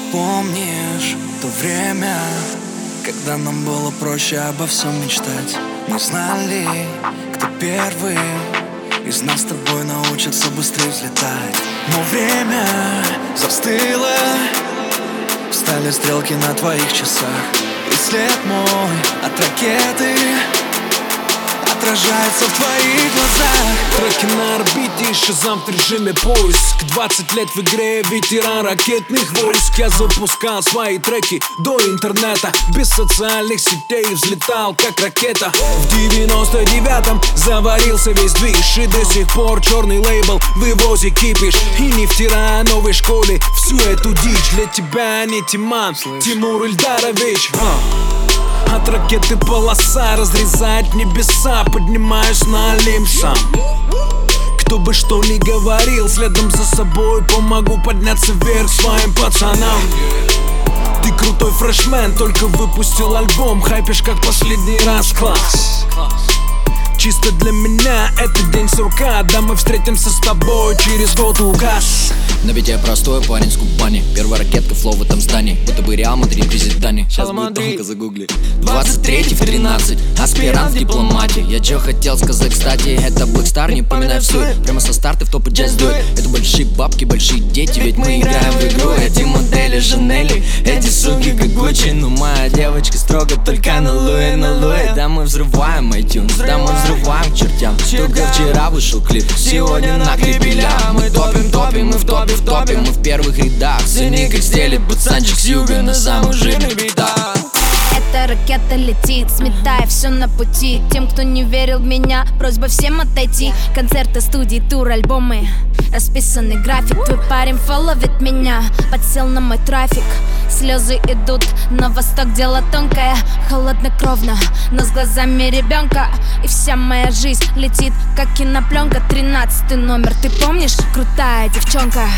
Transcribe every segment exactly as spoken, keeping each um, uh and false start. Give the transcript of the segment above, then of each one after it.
Помнишь то время, когда нам было проще обо всем мечтать? Мы знали, кто первый из нас с тобой научится быстрее взлетать. Но время застыло, встали стрелки на твоих часах, и след мой от ракеты отражается в твоих глазах. Треки на орбите, шазам в режиме поиск. Двадцать лет в игре, ветеран ракетных войск. Я запускал свои треки до интернета, без социальных сетей взлетал как ракета. В девяносто девятом заварился весь движ, и до сих пор черный лейбл вывозит кипиш. И не втирая новой школе всю эту дичь. Для тебя не Тиман, Тимур Ильдарович. От ракеты полоса разрезает небеса, поднимаюсь на Олимп сам. Кто бы что ни говорил, следом за собой помогу подняться вверх своим пацанам. Ты крутой фрешмен, только выпустил альбом, хайпишь как последний раз, класс. Чисто для меня это день сурка, да мы встретимся с тобой через год указ. Но ведь я простой парень с Кубани. Первая ракетка, флоу в этом здании, будто бы Реал Мадрид визит Дани. Сейчас будет тонко, загугли. Двадцать третий в тринадцать, аспирант в дипломате. Я чё хотел сказать, кстати, это Blackstar, не поминай всю. Прямо со старта в топы джаз дует. Это большие бабки, большие дети, ведь мы играем в игру. Эти модели Жанели, эти суки как Гуччи. Но моя девочка строго только на Луи, на Луи. Да мы взрываем iTunes, да мы взрываем к чертям. Только вчера вышел клип, сегодня на клипе. Мы топим, топим, мы в топе, в топе, мы в первых рядах. Цени как стелит пацанчик с юга на самых жирных битах. Эта ракета летит, сметая все на пути. Тем, кто не верил в меня, просьба всем отойти. Концерты, студии, тур, альбомы, расписанный график. Твой парень фолловит меня, подсел на мой трафик. Слезы идут на восток, дело тонкое, холоднокровно, но с глазами ребенка. И вся моя жизнь летит, как кинопленка. Тринадцатый номер, ты помнишь? Крутая девчонка.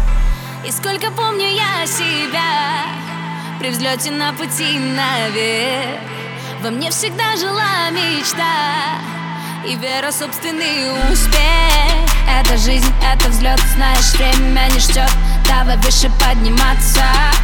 И сколько помню я себя при взлете на пути наверх. Во мне всегда жила мечта и вера в собственный успех. Это жизнь, это взлет, знаешь, время не ждет. Давай выше подниматься,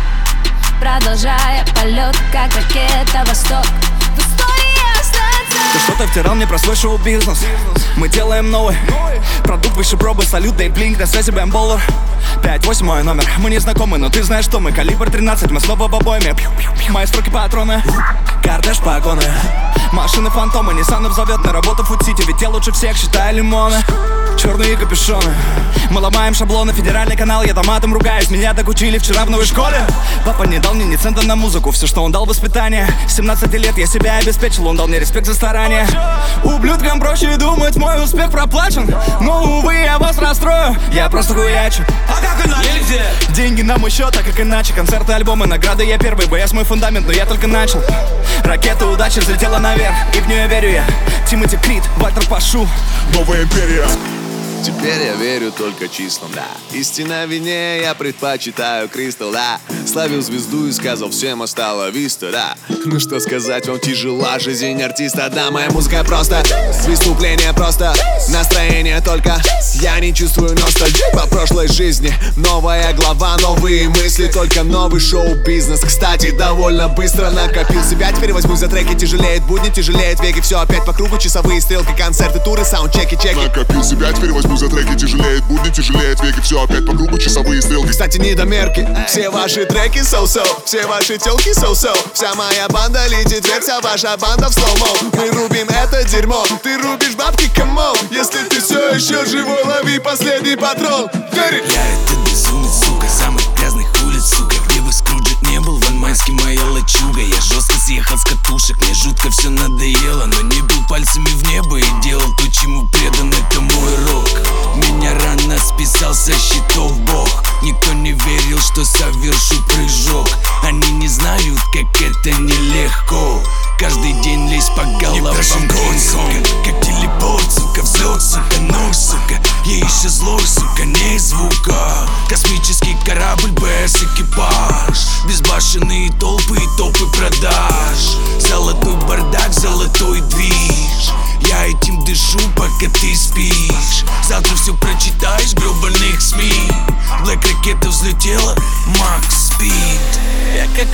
продолжая полет, как ракета восток. В истории остаться. Ты что-то втирал мне про свой шоу-бизнес. Мы делаем новый продукт выше пробы, салют, дай блинк, на связи бэмболлер. Пять, восемь мой номер, мы не знакомы, но ты знаешь, что мы. Калибр тринадцать, мы снова в обойме. Мои строки патроны, кортеж погоны, машины фантомы, Ниссаны взовет на работу в Фуд-Сити. Ведь я лучше всех считаю лимоны, черные капюшоны. Мы ломаем шаблоны, федеральный канал, я там матом ругаюсь. Меня так учили вчера в новой школе. Папа не дал мне ни цента на музыку, все, что он дал, воспитание. С семнадцати лет я себя обеспечил, он дал мне респект за старание. Ублюдкам проще думать, мой успех проплачен, но, увы, я вас расстрою, я просто хуячу. А как иначе? Деньги на мой счет, а как иначе? Концерты, альбомы, награды, я первый, БС мой фундамент, но я только начал. Ракета удачи взлетела наверх, и в нее верю я. Тимоти Крид, Вальтер Пашу, новая империя. Теперь я верю только числам, да. Истина вине, я предпочитаю Кристалл, да. Славил звезду и сказал всем осталось виста, да. Ну что сказать, вам тяжела жизнь артиста, да. Моя музыка просто, выступление просто, настроение только. Я не чувствую ностальгии по прошлой жизни. Новая глава, новые мысли, только новый шоу-бизнес. Кстати, довольно быстро накопил себя. Теперь возьму за треки, тяжелеет будни, тяжелеет веки. Все опять по кругу, часовые стрелки, концерты, туры, саундчеки, чеки. Накопил себя, теперь возьму за треки, тяжелеет будни, тяжелеет веки. Все опять по кругу, часовые стрелки. Кстати, недомерки, все ваши треки so-so, все ваши телки so-so. Вся моя банда летит вверх, вся ваша банда в слоумо. Мы рубим это дерьмо, ты рубишь бабки, камон. Если ты все еще живой, лови последний патрон. Верь! Я это безумец, сука, самых грязных улиц, сука. Где бы Скруджет не был, Ван Майский моя лачуга. Я жестко съехал с катушек, мне жутко все надоело. Но не был пальцами в небо и делал то, чему предан, это мой рок. Меня рано списал со счетов Бог. Никто не верил, что совершу прыжок. Они не знают, как это нелегко. Каждый день лезь по головам гонь, сука. Как телепорт, сука, взлет, сука, нож, сука. Я еще злой, сука, не звука. Космический корабль без экипаж. Безбашенные толпы и топы продаж. Золотой бардак, золотой движ. Я этим дышу, пока ты спишь. Завтра все прочитаешь в гребаных СМИ. Блэк ракета взлетела, Макс спит.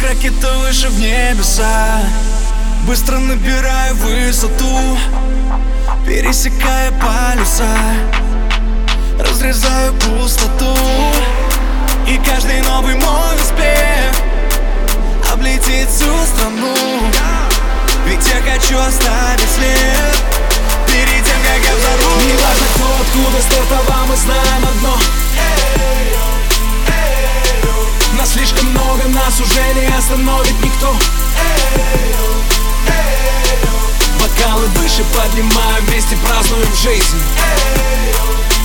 ракета выше в небеса. Быстро набираю высоту, пересекая полюса, разрезаю пустоту. И каждый новый мой успех облетит всю страну. Ведь я хочу оставить след перед тем, как я взорву. Не важно кто, откуда стартовал, мы знаем одно: нас слишком много, нас уже не остановит никто. Бокалы выше поднимаем, вместе празднуем жизнь.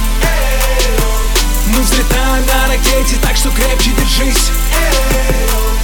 Мы взлетаем на ракете, так что крепче держись.